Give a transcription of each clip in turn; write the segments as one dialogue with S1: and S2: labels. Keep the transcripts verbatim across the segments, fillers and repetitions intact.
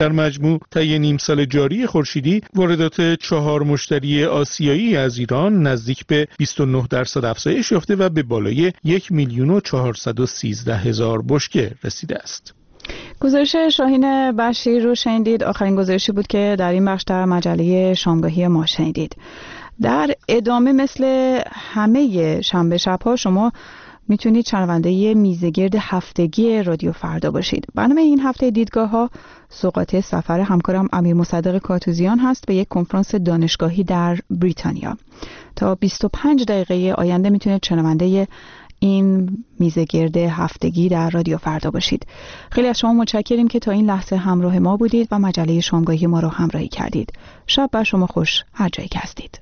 S1: در مجموع طی نیم سال جاری خورشیدی واردات چهار مشتری آسیایی از ایران نزدیک به بیست و نه درصد افزایش یافته و به بالای یک میلیون و چهارصد و سیزده هزار بشکه رسیده است.
S2: گزارش شاهین بشیر رو شنیدید. آخرین گزارشی بود که در این بخش در مجله شامگاهی ما شنیدید. در ادامه مثل همه شنبه شب‌ها شما میتونید شنونده میزگرد هفتگی رادیو فردا باشید. برنامه این هفته دیدگاه‌ها سوغات سفر همکارم امیر مصدق کاتوزیان هست به یک کنفرانس دانشگاهی در بریتانیا. تا بیست و پنج دقیقه آینده میتونید شنونده این میزگرد هفتگی در رادیو فردا باشید. خیلی از شما متشکریم که تا این لحظه همراه ما بودید و مجله شامگاهی ما رو همراهی کردید. شب بر شما خوش هر جایی که هستید.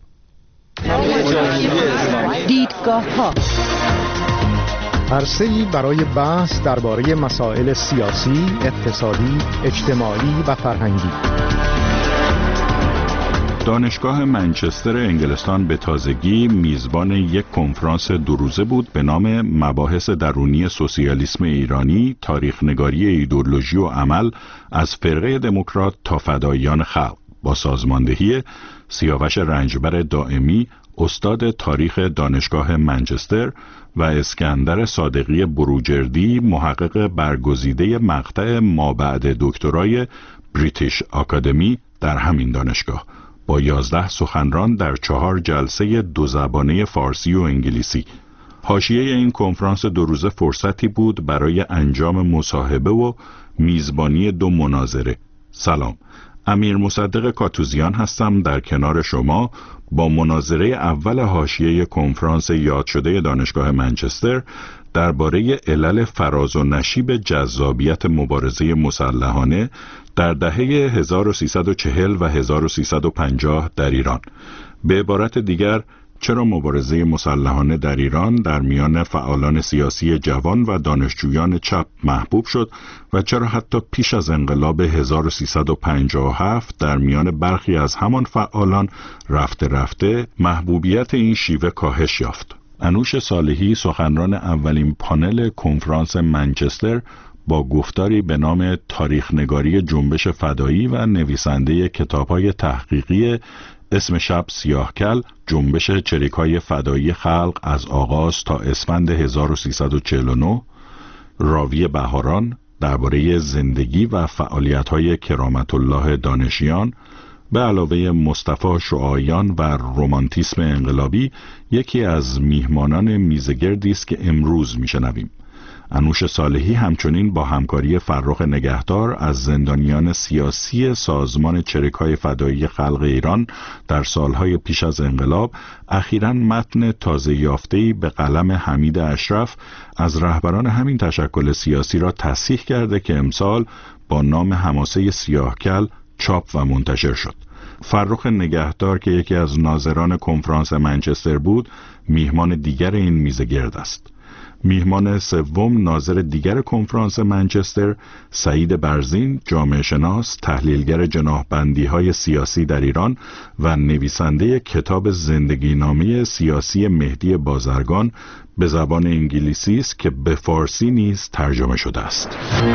S3: دیدگاه‌ها
S4: عرصه‌ای برای بحث درباره مسائل سیاسی، اقتصادی، اجتماعی و فرهنگی.
S5: دانشگاه منچستر انگلستان به تازگی میزبان یک کنفرانس دو روزه بود به نام مباحث درونی سوسیالیسم ایرانی، تاریخ‌نگاری ایدئولوژی و عمل از فرقه دموکرات تا فداییان خلق، با سازماندهی سیاوش رنجبر دائمی، استاد تاریخ دانشگاه منچستر، و اسکندر صادقی بروجردی، محقق برگزیده مقطع مابعد دکترای بریتیش آکادمی در همین دانشگاه، با یازده سخنران در چهار جلسه دو زبانه فارسی و انگلیسی. حاشیه این کنفرانس دو روزه فرصتی بود برای انجام مصاحبه و میزبانی دو مناظره. سلام، امیر مصدق کاتوزیان هستم در کنار شما با مناظره اول حاشیه کنفرانس یاد شده دانشگاه منچستر درباره علل فراز و نشیب جذابیت مبارزه مسلحانه در دهه هزار و سیصد و چهل و هزار و سیصد و پنجاه در ایران. به عبارت دیگر، چرا مبارزه مسلحانه در ایران در میان فعالان سیاسی جوان و دانشجویان چپ محبوب شد و چرا حتی پیش از انقلاب هزار و سیصد و پنجاه و هفت در میان برخی از همان فعالان رفته رفته محبوبیت این شیوه کاهش یافت. انوش صالحی، سخنران اولین پانل کنفرانس منچستر، با گفتاری به نام تاریخ‌نگاری جنبش فدایی و نویسنده کتاب‌های تحقیقی اسم شب سیاهکل، جنبش چریک‌های فدایی خلق از آغاز تا اسفند هزار و سیصد و چهل و نه، راوی بهاران درباره زندگی و فعالیت‌های کرامت الله دانشیان، به علاوه مصطفی شعایان و رمانتیسم انقلابی، یکی از میهمانان میزگردی است که امروز میشنویم. انوش صالحی همچنین با همکاری فرخ نگهدار از زندانیان سیاسی سازمان چریک‌های فدایی خلق ایران در سالهای پیش از انقلاب، اخیراً متن تازه یافته‌ای به قلم حمید اشرف از رهبران همین تشکل سیاسی را تصحیح کرده که امسال با نام حماسه سیاهکل چاپ و منتشر شد. فرخ نگهدار که یکی از ناظران کنفرانس منچستر بود، میهمان دیگر این میزگرد است. میهمان سوم، ناظر دیگر کنفرانس منچستر، سعید برزین، جامعه شناس، تحلیلگر جناحبندی‌های سیاسی در ایران و نویسنده کتاب زندگی نامه سیاسی مهدی بازرگان به زبان انگلیسی است که به فارسی نیز ترجمه شده است.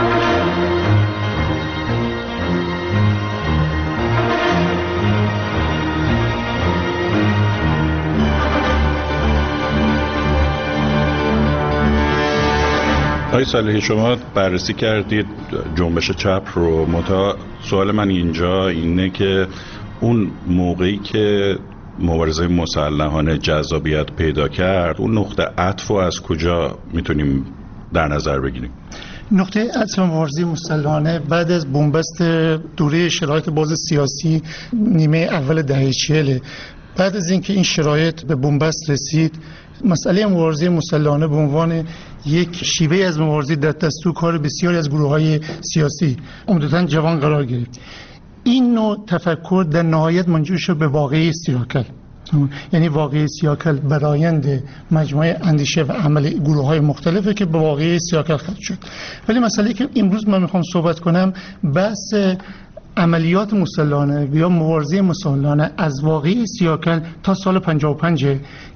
S5: آقای صالحی، شما بررسی کردید جنبش چپ رو. متا سوال من اینجا اینه که اون موقعی که مبارزه مسلحانه جذابیت پیدا کرد، اون نقطه عطف رو از کجا میتونیم در نظر بگیریم؟
S6: نقطه عطف مبارزه مسلحانه بعد از بنبست دوره شرایط باز سیاسی نیمه اول دهه چهل، بعد از اینکه این شرایط به بنبست رسید، مسئله مبارزه مسلحانه به عنوان یک شیوه از مبارزه در دستور کار بسیاری از گروه‌های سیاسی عمدتاً جوان قرار گرفت. این نوع تفکر در نهایت منجر شد به واقعه سیاهکل، یعنی واقعه سیاهکل برآیند مجموعه اندیشه و عمل گروه‌های مختلفه که به واقعه سیاهکل ختم شد. ولی مسئله که امروز من میخوام صحبت کنم بحث عملیات مسلحانه یا مبارزه مسلحانه از واقعه سیاهکل تا سال پنجاه و پنج که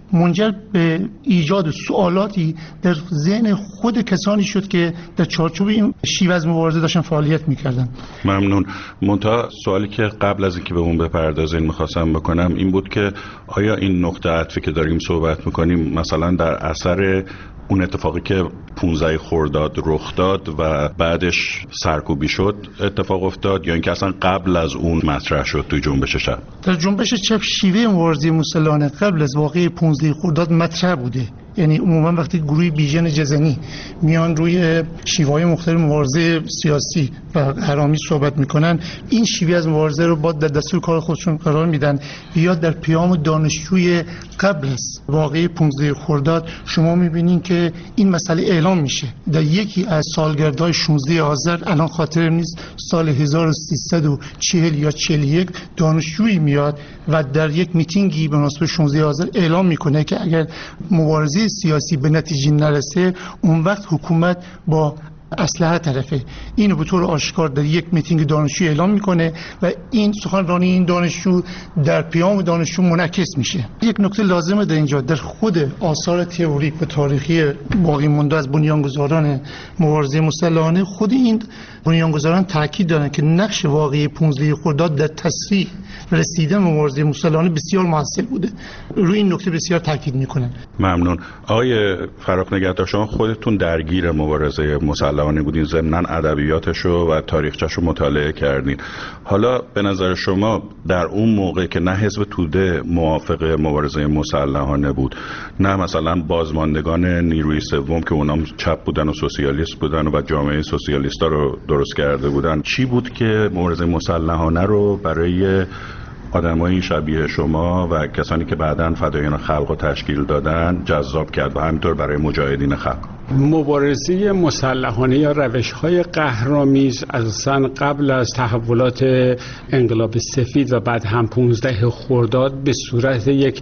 S6: منجر به ایجاد سوالاتی در ذهن خود کسانی شد که در چارچوب این شیوه از مبارزه داشتن فعالیت میکردن.
S5: ممنون. منتها سوالی که قبل از اینکه به اون بپردازین میخواستم بکنم این بود که آیا این نقطه عطفی که داریم صحبت میکنیم مثلا در اثر اون اتفاقی که پانزده خرداد رخ داد و بعدش سرکوبی شد اتفاق افتاد یا اینکه اصلا قبل از اون مطرح شد توی جنبش چپ؟
S6: در جنبش چپ شیوه مبارزه مسلحانه قبل از واقعه پانزده خرداد مطرح بوده. یعنی عموما وقتی گروه بیژن جزنی میان روی شیوه‌های مختلف مبارزه سیاسی و حرامی صحبت میکنن، این شیوه از مبارزه رو با در دستور کار خودشون قرار میدن. یا در پیام دانشجوی قبل از واقعه پانزده خرداد شما میبینین که این مسئله اعلام میشه. در یکی از سالگردهای شانزده آذر، الان خاطرم نیست، سال هزار و سیصد و چهل یا چهل و یک، دانشجویی میاد و در یک میتینگی به مناسبت شانزده آذر اعلام میکنه که اگر مبارزه سیاسی به نتیجه نرسه اون وقت حکومت با اسلحه طرفه. اینو به طور آشکار در یک میتینگ دانشجو اعلام میکنه و این سخنرانی این دانشجو در پیام دانشجو منعکس میشه. یک نکته لازمه در اینجا، در خود آثار تئوریک و تاریخی باقی مانده از بنیانگذاران مبارزه مسلحانه، خود این بنیانگذاران تاکید دارن که نقش واقعی پانزده خرداد در تسریع رسیدن مبارزه مسلحانه بسیار موثر بوده. روی این نکته بسیار تاکید میکنن.
S5: ممنون. آقای فراخ نگهدار، شما خودتون درگیر مبارزه مسلحانه بودین، ضمن ادبیاتشو و تاریخچه‌شو مطالعه کردین. حالا به نظر شما در اون موقع که نه حزب توده موافق مبارزه مسلحانه بود، نه مثلا بازماندگان نیروی سوم که اونام چپ بودن و سوسیالیست بودن و جامعه سوسیالیستا رو درست کرده بودن، چی بود که مبارزه مسلحانه رو برای آدمایی شبیه شما و کسانی که بعداً فدایان خلق رو تشکیل دادن جذاب کرد و همینطور برای مجاهدین خلق؟
S3: مبارزه مسلحانه یا روش‌های قهرآمیز اساساً قبل از تحولات انقلاب سفید و بعد هم پانزده خرداد به صورت یک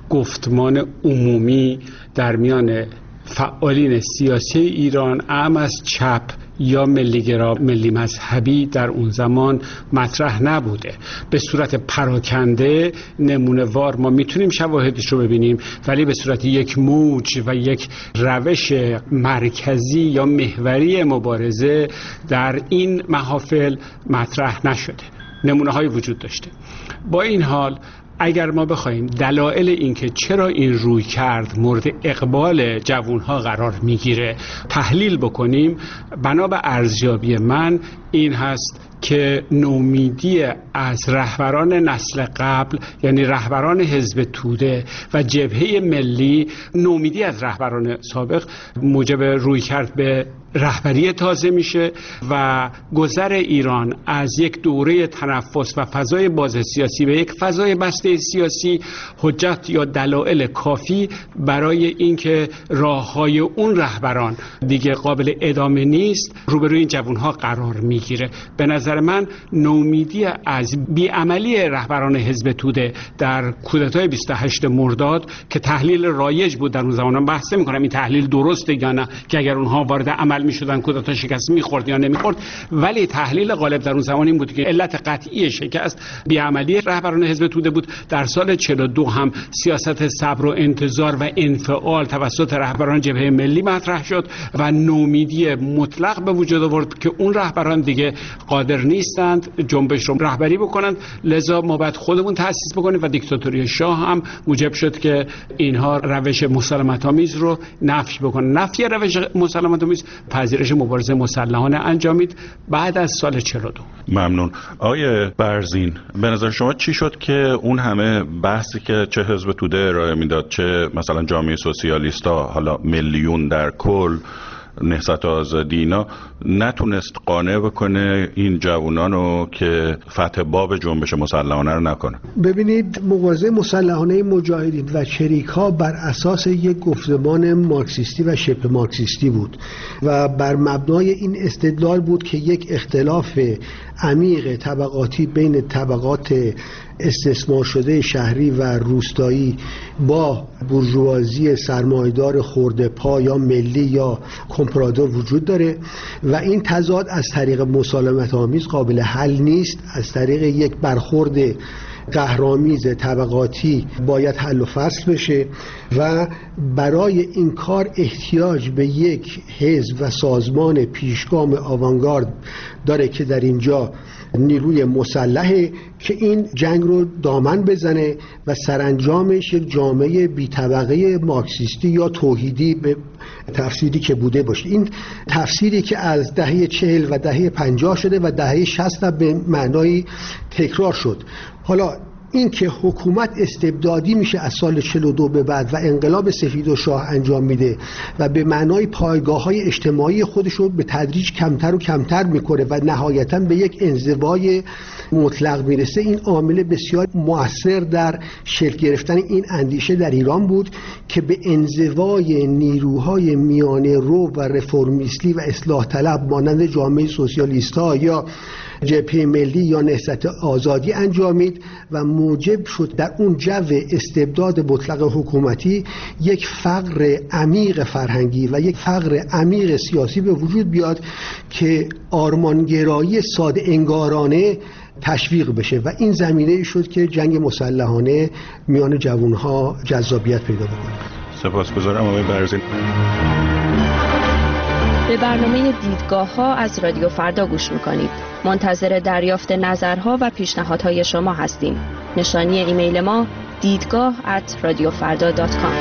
S3: گفتمان عمومی در میان فعالین سیاسی ایران، اعم از چپ یا ملیگرا، ملی مذهبی، در اون زمان مطرح نبوده. به صورت پراکنده نمونه وار ما میتونیم شواهدش رو ببینیم، ولی به صورت یک موج و یک روش مرکزی یا محوری مبارزه در این محافل مطرح نشده. نمونه های وجود داشته. با این حال اگر ما بخوایم دلایل اینکه چرا این روی کرد مورد اقبال جوانها قرار میگیره تحلیل بکنیم، بنا به ارزیابی من این هست که نومیدی از رهبران نسل قبل، یعنی رهبران حزب توده و جبهه ملی، نومیدی از رهبران سابق موجب روی کرد به رهبری تازه میشه و گذر ایران از یک دوره تنفس و فضای باز سیاسی به یک فضای بسته سیاسی حجت یا دلایل کافی برای اینکه راههای اون رهبران دیگه قابل ادامه نیست روبروی این جوانها قرار میگیره. به نظر من نومیدی از بیعملی رهبران حزب توده در کودتای بیست و هشتم مرداد که تحلیل رایج بود در اون زمان، بحث میکنم این تحلیل درسته یا نه، که اگر اونها وارد عمل میشدن کودتا شکست میخورد یا نمیخورد، ولی تحلیل غالب در اون زمان این بود که علت قطعی شکست بیعملی رهبران حزب توده بود. در سال چهل و دو هم سیاست صبر و انتظار و انفعال توسط رهبران جبهه ملی مطرح شد و نومیدی مطلق به وجود آورد که اون رهبران دیگه قادر نیستند جنبش رو رهبری بکنند، لذا ما باید خودمون تأسیس بکنیم و دیکتاتوری شاه هم موجب شد که اینها روش مسالمت آمیز رو نفی بکنن. نفی روش مسالمت آمیز پذیرش مبارزه مسلحانه انجامید بعد از سال چهل و دو.
S5: ممنون. آقای برزین، به نظر شما چی شد که اون همه بحثی که چه حزب توده ارائه میداد، چه مثلا جامعه سوسیالیستا، حالا میلیون در کل، نهضت آزادی، اینا نتونست قانع بکنه این جوانانو که فتح باب جنبش مسلحانه رو نکنه؟
S7: ببینید، مبارزه مسلحانه مجاهدین و چریک‌ها بر اساس یک گفتمان مارکسیستی و شبه مارکسیستی بود و بر مبنای این استدلال بود که یک اختلاف عمیق طبقاتی بین طبقات استثمار شده شهری و روستایی با بورژوازی سرمایه‌دار خرده پا یا ملی یا کمپرادور وجود داره و این تضاد از طریق مسالمت آمیز قابل حل نیست. از طریق یک برخورد قهرآمیز طبقاتی باید حل و فصل بشه و برای این کار احتیاج به یک حزب و سازمان پیشگام آوانگارد داره که در اینجا نیروی مسلحه که این جنگ رو دامن بزنه و سرانجامش یک جامعه بی طبقه مارکسیستی یا توحیدی به تفسیری که بوده باشه. این تفسیری که از دهه چهل و دهه پنجاه شده و دهه شصت به معنای تکرار شد. حالا این که حکومت استبدادی میشه از سال چهل و دو به بعد و انقلاب سفید و شاه انجام میده و به معنای پایگاه‌های اجتماعی خودش رو به تدریج کمتر و کمتر میکنه و نهایتاً به یک انزوای مطلق میرسه، این عامل بسیار مؤثر در شکل گرفتن این اندیشه در ایران بود که به انزوای نیروهای میانه رو و رفرمیستی و اصلاح طلب مانند جامعه سوسیالیست‌ها یا جبهه ملی یا نهضت آزادی انجامید و موجب شد در اون جو استبداد مطلق حکومتی یک فقر عمیق فرهنگی و یک فقر عمیق سیاسی به وجود بیاد که آرمانگرایی ساده انگارانه تشویق بشه و این زمینه شد که جنگ مسلحانه میان جوانها جذابیت پیدا بکنه.
S5: سپاسگزارم آقای برزین.
S8: به برنامه دیدگاه ها از رادیو فردا گوش میکنید. منتظر دریافت نظرها و پیشنهادهای شما هستیم. نشانی ایمیل ما دیدگاه ات رادیو فردا دات کام.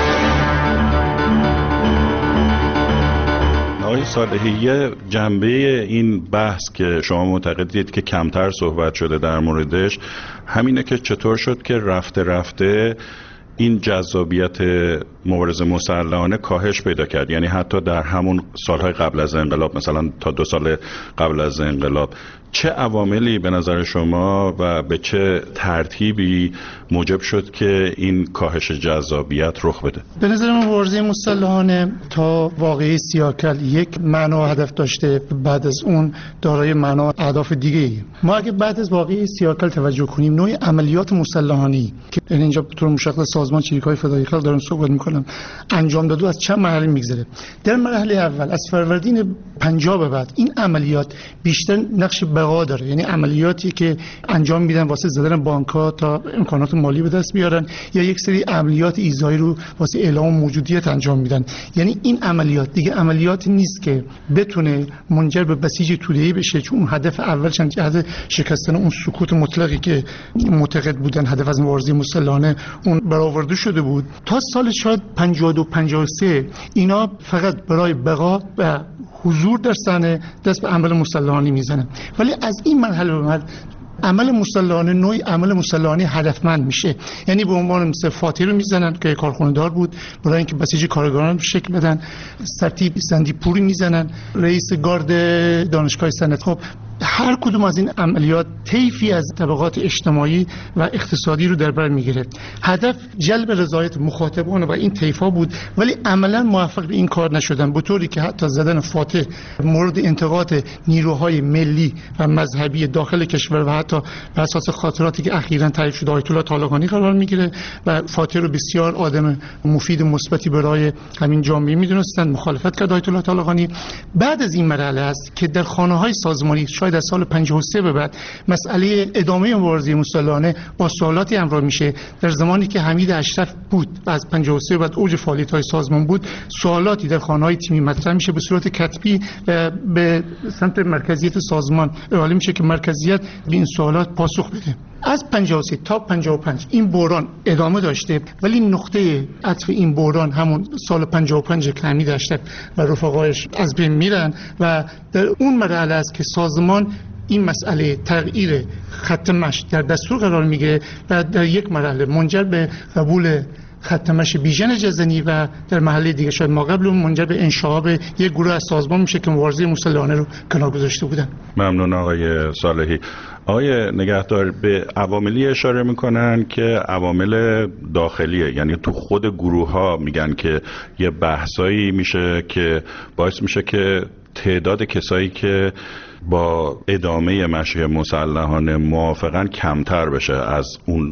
S5: آقای صالحی، جنبه این بحث که شما معتقدید که کمتر صحبت شده در موردش همینه که چطور شد که رفته رفته این جذابیت مبارزه مسلحانه کاهش پیدا کرد، یعنی حتی در همون سالهای قبل از انقلاب، مثلا تا دو سال قبل از انقلاب، چه عواملی به نظر شما و به چه ترتیبی موجب شد که این کاهش جذابیت رخ بده؟
S6: به نظر من مبارزه مسلحانه تا واقعی سیاکل یک معنا و هدف داشته، بعد از اون دارای معنا و اهداف دیگه. ما اگه بعد از واقعی سیاکل توجه کنیم، نوع عملیات مسلحانه که اینجا به طور مشخص سازمان چریک‌های فدایی خلق دارم صحبت می‌کنم انجام داده از چند مرحله میگذره. در مرحله اول از فروردین پنجاه به بعد این عملیات بیشتر نقش بقا داره، یعنی عملیاتی که انجام میدن واسه زدن بانک‌ها تا امکانات مالی به دست بیارن یا یک سری عملیات ایذایی رو واسه اعلام موجودیت انجام میدن. یعنی این عملیات دیگه عملیات نیست که بتونه منجر به بسیج توده‌ای بشه، چون اون هدف اولش هدف شکستن اون سکوت مطلقی که معتقد بودن هدف از مبارزه مسلحانه اون برآورده شده بود. تا سال شاید پنجاه و دو پنجاه و سه اینا فقط برای بقا و حضور در صحنه دست به عمل مسلحانه میزنن، ولی از این مرحله به بعد عمل مسلحانه نوعی عمل مسلحانه هدفمند میشه. یعنی به عنوان مثل فاتح رو میزنن که کارخونه دار بود برای اینکه بسیج کارگران شکل بدن، سرتیپ زندی پوری میزنن، رئیس گارد دانشگاه سنت. خب هر کدوم از این عملیات طیفی از طبقات اجتماعی و اقتصادی رو در بر میگیره. هدف جلب رضایت مخاطبان و این طیفا بود، ولی عملا موفق به این کار نشدن، به طوری که حتی زدن فاتح مورد انتقاد نیروهای ملی و مذهبی داخل کشور و حتی بر اساس خاطراتی که اخیراً تعریف شده آیت الله طالقانی قرار میگیره و فاتح رو بسیار آدم مفید مثبتی برای همین جامعه میدونستند. مخالفت کرد آیت الله طالقانی. بعد از این مرحله است که در خانه‌های سازمانی شاید از سال پنجاه و سه به بعد مسئله ادامه مبارزه مسلحانه با سوالاتی همراه میشه. در زمانی که حمید اشرف بود و از پنجاه و سه بعد اوج فعالیت‌های سازمان بود، سوالاتی در خانه‌های تیمی مطرح میشه به صورت کتبی و به سمت مرکزیت سازمان اعلام میشه که مرکزیت به این سوالات پاسخ بده. از پنجاه و سه تا پنجاه و پنج این بحران ادامه داشته، ولی نقطه عطف این بحران همون سال پنجاه و پنج که حمید اشرف و رفقایش از بین میرن و در اون مرحله است که سازمان این مسئله تغییر خط مشی در دستور قرار میگیره و در یک مرحله منجر به قبول خط مشی بیژن جزنی و در محله دیگه شاید ما قبل اون منجر به انشعاب یک گروه از سازمان میشه که مبارزه مسلحانه رو کنار گذاشته بودن.
S5: ممنون آقای صالحی. آقای نگهدار به عواملی اشاره میکنن که عوامل داخلیه، یعنی تو خود گروه ها میگن که یه بحثایی میشه که باعث میشه که تعداد کسایی که با ادامه مشی مسلحانه موافقن کمتر بشه از اون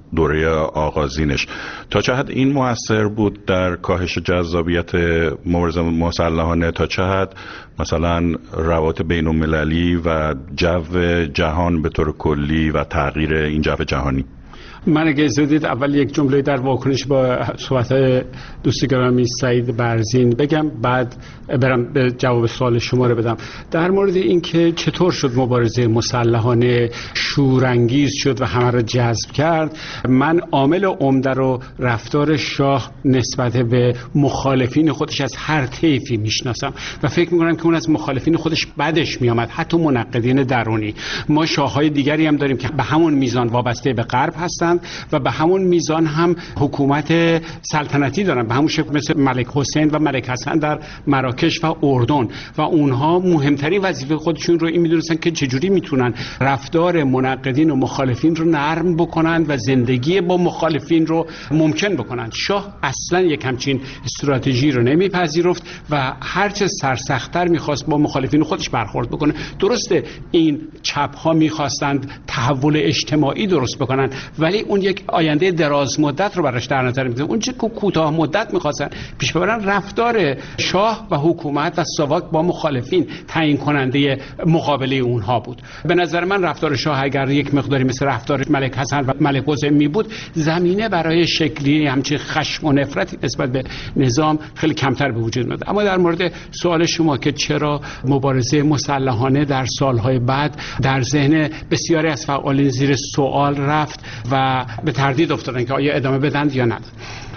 S5: دوره آغازینش. تا چه حد این مؤثر بود در کاهش جذابیت مبارزه مسلحانه؟ تا چه حد مثلا روابط بین المللی و جو جهان به طور کلی و تغییر این جو جهانی؟
S3: من اگه اجازه بدید اول یک جمله در واکنش با صحبت‌های دوست گرامی سعید برزین بگم، بعد برم به جواب سوال شما رو بدم. در مورد اینکه چطور شد مبارزه مسلحانه شورانگیز شد و همه رو جذب کرد، من عامل عمده رو رفتار شاه نسبت به مخالفین خودش از هر طیفی میشناسم و فکر میکنم که اون از مخالفین خودش بدش میامد، حتی منقدین درونی. ما شاههای دیگری هم داریم که به همون میزان وابسته به غرب هستند و به همون میزان هم حکومت سلطنتی دارن، به همون شکل مثل ملک حسین و ملک حسن در مراکش و اردن، و اونها مهمترین وظیفه خودشون رو این میدونستن که چجوری میتونن رفتار منقدین و مخالفین رو نرم بکنن و زندگی با مخالفین رو ممکن بکنن. شاه اصلا یک همچین استراتژی رو نمیپذیرفت و هرچه سرسخت‌تر میخواست با مخالفین خودش برخورد بکنه. درسته این چپ ها میخواستند تحول اجتماعی درست بکنن، ولی اون یک آینده دراز مدت رو براش در نظر می‌گرفتن. اون چه کوتاه مدت می‌خواستن پیش ببرن رفتار شاه و حکومت و ساواک با مخالفین تعیین کننده مقابله اونها بود. به نظر من رفتار شاه اگر یک مقداری مثل رفتار ملک حسن و ملک حسین می بود، زمینه برای شکلی همچین خشم و نفرتی نسبت به نظام خیلی کمتر به وجود میاد. اما در مورد سوال شما که چرا مبارزه مسلحانه در سالهای بعد در ذهن بسیاری از فعالین زیر سوال رفت و به تردید افتادن که آیا ادامه بدن یا نه،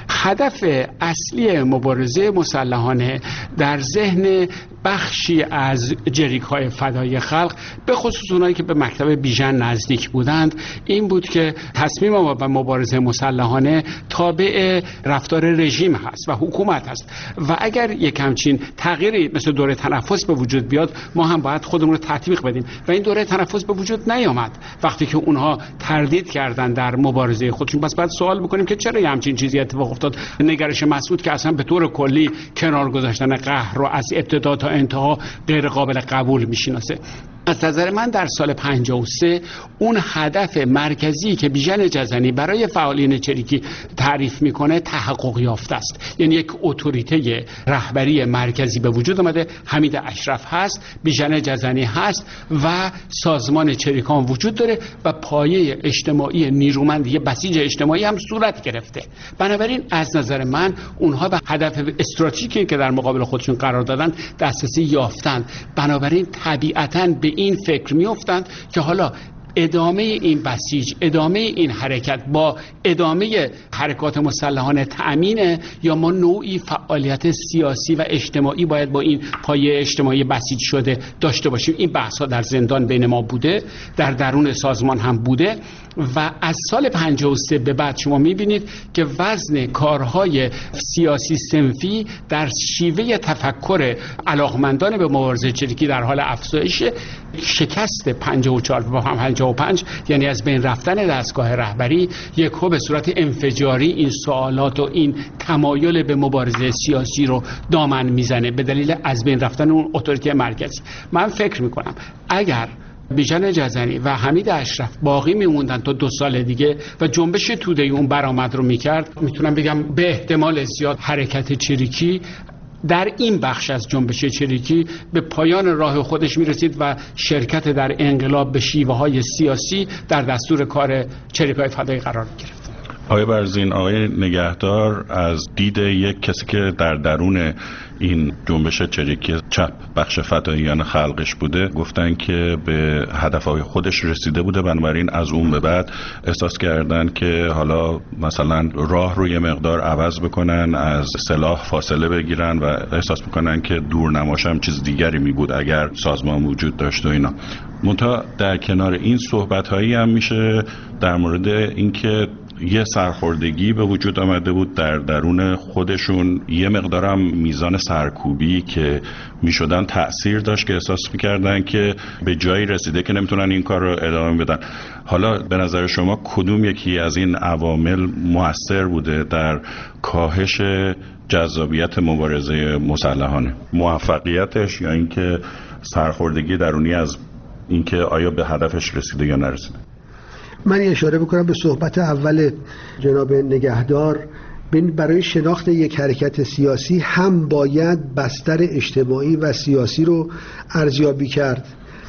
S3: هدف اصلی مبارزه مسلحانه در ذهن بخشی از جریک‌های فدای خلق، به خصوص اونایی که به مکتب بیژن نزدیک بودند، این بود که تصمیم ما به مبارزه مسلحانه تابع رفتار رژیم هست و حکومت هست و اگر یک همچین تغییری مثل دوره تنفس به وجود بیاد، ما هم باید خودمون رو تطبیق بدیم و این دوره تنفس به وجود نیامد وقتی که اونها تردید کردن در مبارزه خودشون. بس باید سوال بکنیم که چرا همچین چیزی اتفاق افتاد. نگرش مسعود که اصلا به طور کلی کنار گذاشتن قهر رو از ابتدا تا انتها غیر قابل قبول میشناسه. از نظر من در سال پنجاه و سه اون هدف مرکزی که بیژن جزنی برای فعالین چریکی تعریف میکنه تحقق یافته است. یعنی یک اتوریته رهبری مرکزی به وجود اومده، حمید اشرف هست، بیژن جزنی هست و سازمان چریکان وجود داره و پایه اجتماعی نیرومند، یه بسیج اجتماعی هم صورت گرفته. بنابراین از نظر من اونها به هدف استراتژیکی که در مقابل خودشون قرار دادن دسترسی یافتند. بنابراین طبیعتاً به این فکر میافتند که حالا ادامه این بسیج، ادامه این حرکت با ادامه حرکات مسلحانه تأمینه یا ما نوعی فعالیت سیاسی و اجتماعی باید با این پایه اجتماعی بسیج شده داشته باشیم. این بحث ها در زندان بین ما بوده، در درون سازمان هم بوده و از سال پنجاه و سه به بعد شما میبینید که وزن کارهای سیاسی صنفی در شیوه تفکر علاقمندان به مبارزه چریکی در حال افزایش. شکست پنجاه و چهار و پنجاه و پنج یعنی از بین رفتن دستگاه رهبری یکو به صورت انفجاری این سوالات و این تمایل به مبارزه سیاسی رو دامن میزنه به دلیل از بین رفتن اون اتوریته مرکزی. من فکر میکنم اگر بیژن جزنی و حمید اشرف باقی میموندن تا دو سال دیگه و جنبش توده اون برآمد رو میکرد، میتونم بگم به احتمال زیاد حرکت چریکی در این بخش از جنبش چریکی به پایان راه خودش میرسید و شرکت در انقلاب به شیوه های سیاسی در دستور کار چریکای فدایی قرار گرفت.
S5: آقای برزین، آقای نگهدار از دید یک کسی که در درون این جنبش چریکی چپ بخش فداییان خلقش بوده گفتن که به هدفهای خودش رسیده بوده، بنابراین از اون به بعد احساس کردن که حالا مثلا راه رو یه مقدار عوض بکنن، از سلاح فاصله بگیرن و احساس میکنن که دورنماش هم چیز دیگری می بود اگر سازمان وجود داشت و اینا. منتها در کنار این صحبت هایی هم میشه در مورد اینکه یه سرخوردگی به وجود آمده بود در درون خودشون، یه مقدارم میزان سرکوبی که میشدن تأثیر داشت که احساس میکردن که به جایی رسیده که نمیتونن این کار رو ادامه بدن. حالا به نظر شما کدوم یکی از این عوامل مؤثر بوده در کاهش جذابیت مبارزه مسلحانه؟ موفقیتش یا اینکه سرخوردگی درونی از اینکه آیا به هدفش رسیده یا نرسیده؟
S7: من اشاره بکنم به صحبت اول جناب نگهدار. برای شناخت یک حرکت سیاسی هم باید بستر اجتماعی و سیاسی رو ارزیابی کرد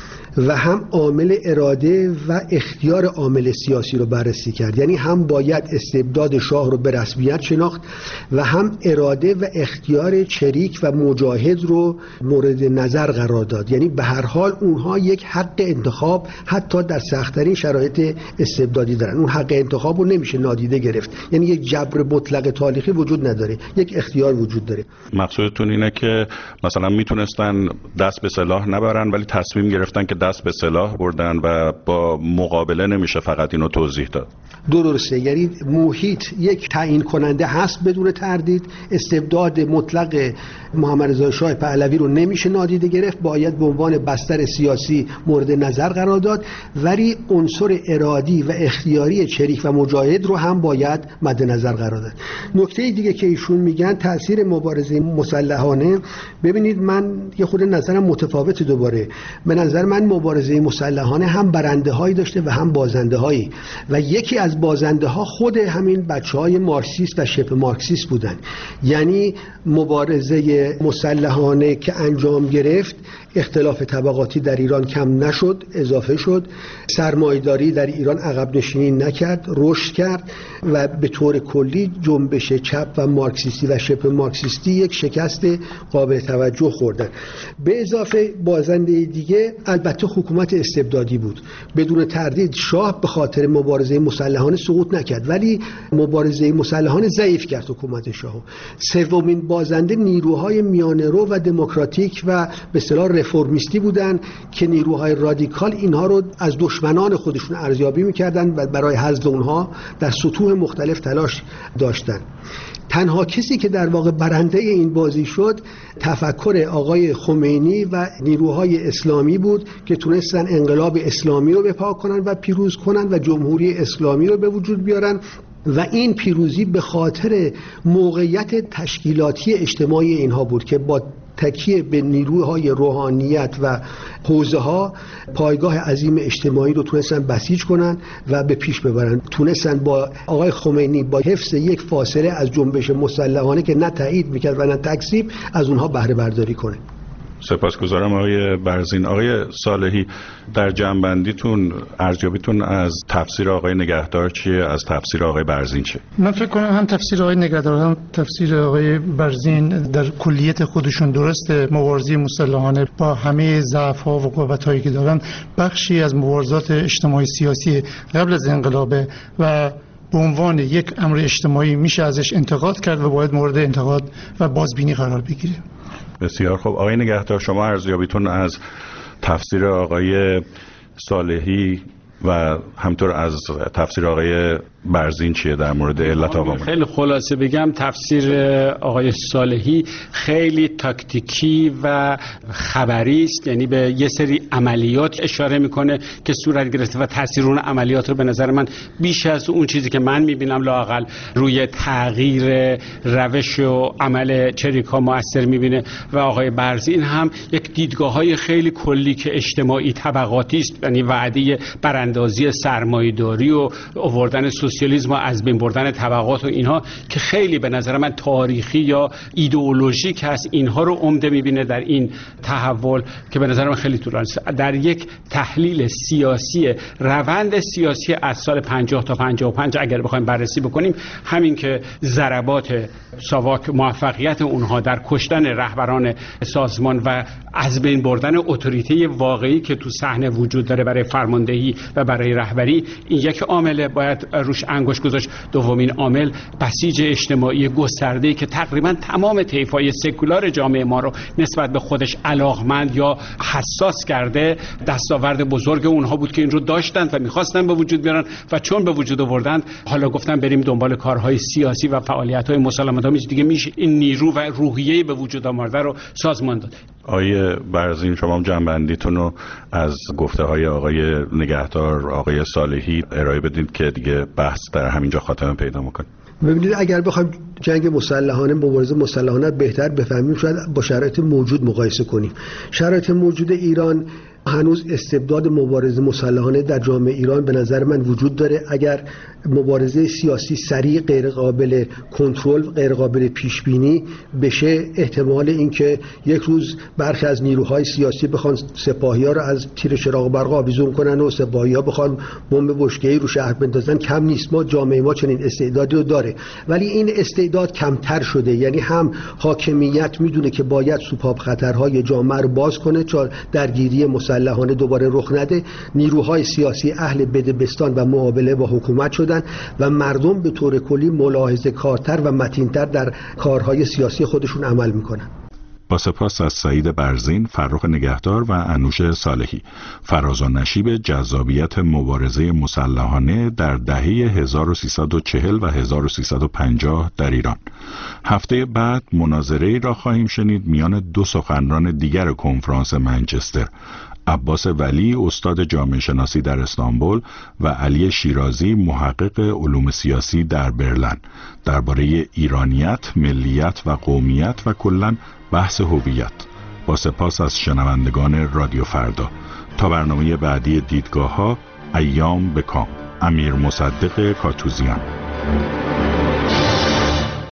S7: و هم عامل اراده و اختیار عامل سیاسی رو بررسی کرد. یعنی هم باید استبداد شاه رو به رسمیت شناخت و هم اراده و اختیار چریک و مجاهد رو مورد نظر قرار داد. یعنی به هر حال اونها یک حق انتخاب حتی در سخت‌ترین شرایط استبدادی دارن. اون حق انتخاب رو نمیشه نادیده گرفت. یعنی یک جبر مطلق تاریخی وجود نداره، یک اختیار وجود داره.
S5: مقصودتون اینه که مثلا میتونستن دست به سلاح نبرن ولی تصمیم گرفتن که دست به سلاح بردن و با مقابله نمیشه فقط اینو توضیح داد.
S7: درسته، یعنی محیط یک تعیین کننده هست بدون تردید. استبداد مطلق محمد رضا شاه پهلوی رو نمیشه نادیده گرفت، باید به عنوان بستر سیاسی مورد نظر قرار داد، ولی عنصر ارادی و اختیاری چریک و مجاهد رو هم باید مد نظر قرار داد. نکته دیگه که ایشون میگن تاثیر مبارزه مسلحانه، ببینید من یه خود نظرم متفاوته. دوباره به نظر من مبارزه مسلحانه هم برنده هایی داشته و هم بازنده هایی، و یکی از بازنده ها خود همین بچه های مارکسیست و شبه مارکسیست بودن. یعنی مبارزه مسلحانه که انجام گرفت، اختلاف طبقاتی در ایران کم نشد، اضافه شد. سرمایه‌داری در ایران عقب نشینی نکرد، رشد کرد و به طور کلی جنبش چپ و مارکسیستی و شبه مارکسیستی یک شکست قابل توجه خوردن. به اضافه بازنده دیگه البته حکومت استبدادی بود. بدون تردید شاه به خاطر مبارزه مسلحانه سقوط نکرد، ولی مبارزه مسلحانه ضعیف کرد حکومت شاه. سومین بازنده نیروهای میانه‌رو و دموکراتیک و به اصطلاح رفرمیستی بودن که نیروهای رادیکال اینها رو از دشمنان خودشون ارزیابی میکردن و برای حذف اونها در سطوح مختلف تلاش داشتن. تنها کسی که در واقع برنده این بازی شد تفکر آقای خمینی و نیروهای اسلامی بود که تونستن انقلاب اسلامی رو بپا کنن و پیروز کنن و جمهوری اسلامی رو به وجود بیارن. و این پیروزی به خاطر موقعیت تشکیلاتی اجتماعی اینها بود که با تکیه به نیروهای روحانیت و حوزه ها پایگاه عظیم اجتماعی رو تونستن بسیج کنن و به پیش ببرن. تونستن با آقای خمینی با حفظ یک فاصله از جنبش مسلحانه که نه تایید میکرد و نه تکذیب، از اونها بهره برداری کنه.
S5: سپاسگزارم آقای برزین. آقای صالحی، در جنبندیتون ارزیابیتون از تفسیر آقای نگهدار چیه، از تفسیر آقای برزین چیه؟
S6: من فکر کنم هم تفسیر آقای نگهدار هم تفسیر آقای برزین در کلیت خودشون درسته. مبارزه مسلحانه با همه ضعف‌ها و قوت‌هایی که دارن بخشی از مبارزات اجتماعی سیاسی قبل از انقلاب و به عنوان یک امر اجتماعی میشه ازش انتقاد کرد و باید مورد انتقاد و بازبینی قرار بگیره.
S5: بسیار خوب. آقای نگهدار، شما ارزیابیتون از تفسیر آقای صالحی و همطور از تفسیر آقای برزین چیه در مورد علت آقا؟
S3: خیلی خلاصه بگم تفسیر آقای صالحی خیلی تاکتیکی و خبری است، یعنی به یه سری عملیات اشاره میکنه که صورت گرفته و تاثیر اون عملیات رو به نظر من بیش از اون چیزی که من میبینم لااقل روی تغییر روش و عمل چریک‌ها موثر میبینه. و آقای برزین هم یک دیدگاه‌های خیلی کلی که اجتماعی طبقاتی است، یعنی وعده براندازی سرمایه‌داری و آوردن سوسیالیسم و از بین بردن طبقات و اینها که خیلی به نظر من تاریخی یا ایدئولوژیک هست، اینها رو عمده میبینه در این تحول که به نظر من خیلی طولانی است. در یک تحلیل سیاسی روند سیاسی از سال پنجاه تا پنجاه و پنج اگر بخوایم بررسی بکنیم، همین که ضربات ساواک موفقیت اونها در کشتن رهبران سازمان و از بین بردن اتوریته واقعی که تو صحنه وجود داره برای فرماندهی و برای رهبری، این یک عامل باید روش انگشت گذاشت. دومین عامل بسیج اجتماعی گسترده‌ای که تقریبا تمام طیف‌های سکولار جامعه ما رو نسبت به خودش علاقمند یا حساس کرده، دستاورد بزرگ اونها بود که این رو داشتن و می‌خواستن به وجود بیارن و چون به وجود آوردن حالا گفتن بریم دنبال کارهای سیاسی و فعالیت‌های مسالمت‌آمیز دیگه میشه این نیرو و روحیه‌ای به وجود آورده رو سازمان داد.
S5: آقای برزین، شما جنبندیتون رو از گفته‌های آقای نگهدار، آقای صالحی ارائه بدید که دیگه بحث در همینجا خاتمه پیدا می‌کنه.
S7: ببینید اگر بخوایم جنگ مسلحانه، مبارزه مسلحانه بهتر بفهمیم، شاید با شرایط موجود مقایسه کنیم. شرایط موجود ایران هنوز استبداد مبارزه مسلحانه در جامعه ایران به نظر من وجود داره. اگر مبارزه سیاسی سریع، غیر قابل کنترل، غیر قابل پیش بینی بشه، احتمال اینکه یک روز برخی از نیروهای سیاسی بخوان سپاهی‌ها رو از تیر چراغ برق آویزون کنن و سپاهی‌ها بخوان بمب بشکه‌ای رو شهر بندازن کم نیست. ما جامعه ما چنین استعدادی رو داره، ولی این استعداد کمتر شده. یعنی هم حاکمیت میدونه که باید سوپاپ خطرهای جامعه رو باز کنه تا درگیری مسلحانه دوباره رخ نده. نیروهای سیاسی اهل بدبستان و معامله با حکومت شدن و مردم به طور کلی ملاحظه کارتر و متینتر در کارهای سیاسی خودشون عمل میکنن.
S5: با سپاس از سعید برزین، فرخ نگهدار و انوش صالحی. فراز و نشیب جذابیت مبارزه مسلحانه در دهه هزار و سیصد و چهل و هزار و سیصد و پنجاه در ایران. هفته بعد مناظره‌ای را خواهیم شنید میان دو سخنران دیگر کنفرانس منچستر، عباس ولی استاد جامعه شناسی در استانبول و علی شیرازی محقق علوم سیاسی در برلین، درباره ایرانیت، ملیت و قومیت و کلاً بحث هویت. با سپاس از شنوندگان رادیو فردا. تا برنامه بعدی دیدگاه ها، ایام بکام. امیر مصدق کاتوزیان.